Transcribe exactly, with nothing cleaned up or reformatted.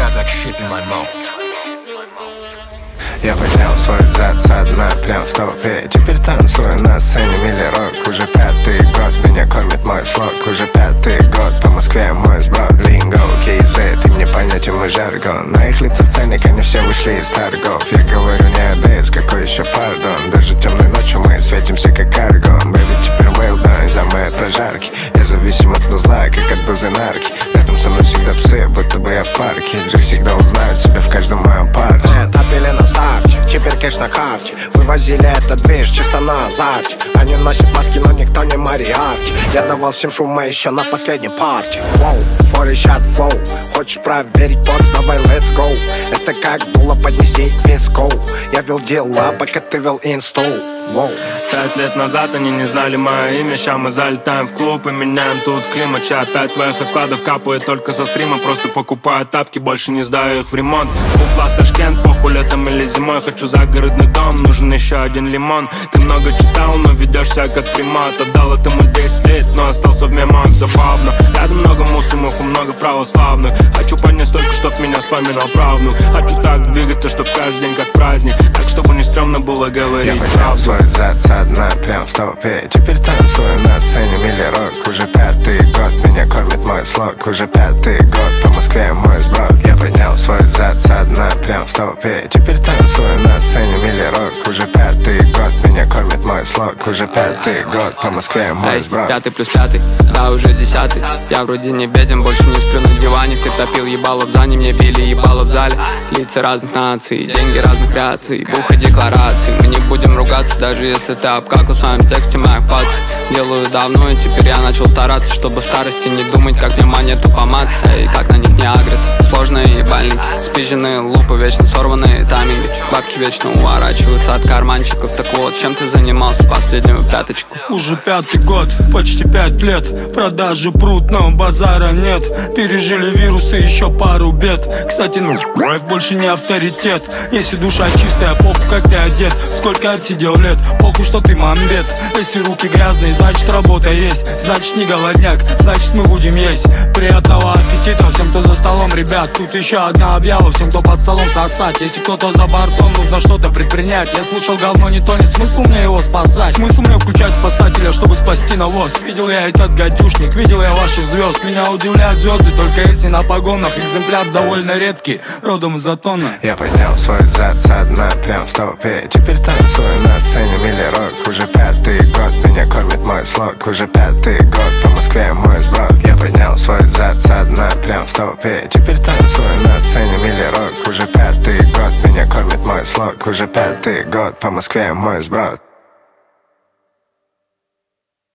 smells like shit in my mouth. Я поднял свой зад со дна, прям в толпе. Теперь танцую на сцене милли-рок. Уже пятый год меня кормит мой слог. Уже пятый год по Москве мой сброд. Линго, кейзы, ты мне понятен мой жаргон. На их лицах ценник, они все вышли из торгов. Я говорю не обед, какой еще пардон. Даже темной ночью мы светимся как аргон. Бэби, теперь well done за мои прожарки. Я зависим от узла, как от дозы нарки. Рядом со мной всегда псы, будто бы я в парке. Джи всегда узнают себя в каждом моем парте. Топили на старте, теперь кэш на карте. Вывозили этот движ чисто на азарте. Они носят маски, но никто не Мариарти. Я давал всем шума еще на последней партии. Воу, фори shot flow. Хочешь проверить пост, давай let's go. Это как было поднести к виску. Я вел дела, пока ты вел инсту. Воу. Пять лет назад они не знали мое имя. Ща мы залетаем в клуб и меняем тут климат. Ща опять твоих откладов капает только со стрима. Просто покупаю тапки, больше не сдаю их в ремонт. Купла в Ташкент, похуй летом или зимой. Хочу загородный дом, нужен еще один лимон. Ты много читал, но ведешь себя как примат. Отдал этому десять лет, но остался в мемах. Забавно, рядом много муслимов и много православных. Хочу поднять столько, чтоб меня вспоминал правнук. Хочу так двигаться, чтоб каждый день как праздник. Так, чтобы не стрёмно было говорить правду. Зад со дна, прям в толпе. Теперь танцую на сцене милли-рок. Уже пятый год меня кормит мой слог. Уже пятый год по Москве мой сброд. Я поднял свой зад со дна, прям в толпе. Теперь танцую на сцене милли-рок. Уже пятый год меня кормит мой слог. Уже пятый год по Москве мой сброд. Пятый плюс пятый, да уже десятый. Я вроде не беден, больше не сплю на диване. Ты топил ебало в зане, мне били ебало в зале. Лица разных наций, деньги разных раций. Буха деклараций, мы не будем ругаться, даже если ты обкакал в своем тексте моих пальцев. Делаю давно, и теперь я начал стараться, чтобы в старости не думать, как мне монету поматься и как на них не агриться. Сложные ебальники, спизженные лупы, вечно сорванные тайминги. Бабки вечно уворачиваются от карманчиков. Так вот, чем ты занимался последнюю пяточку? Уже пятый год, почти пять лет. Продажи прут, но базара нет. Пережили вирусы, еще пару бед. Кстати, ну, лайф больше не авторитет. Если душа чистая, похуй как ты одет. Сколько отсидел лет, похуй что ты мамбет. Если руки грязные, значит работа есть. Значит не голодняк, значит мы будем есть. Приятного аппетита всем, кто за столом, ребят. Тут еще одна объява всем, кто под столом сосать. Если кто-то за бортом, нужно что-то предпринять. Я слышал, говно не тонет, смысл мне его спасать. Смысл мне включать спасателя, чтобы спасти навоз. Видел я этот гадюшник, видел я ваших звезд. Меня удивляют звезды, только если на погонах. Экземпляр довольно редкий, родом из Затона. Я поднял свой зад со дна, прям в толпе. Теперь танцую на сцене милли-рок. Уже пятый год меня кормит мой слог. Уже пятый год по Москве мой сброд. Я поднял свой зад со дна, прям в толпе. Теперь танцую на сцене милли-рок. Уже пятый год меня кормит мой слог. Уже пятый год по Москве мой сброд.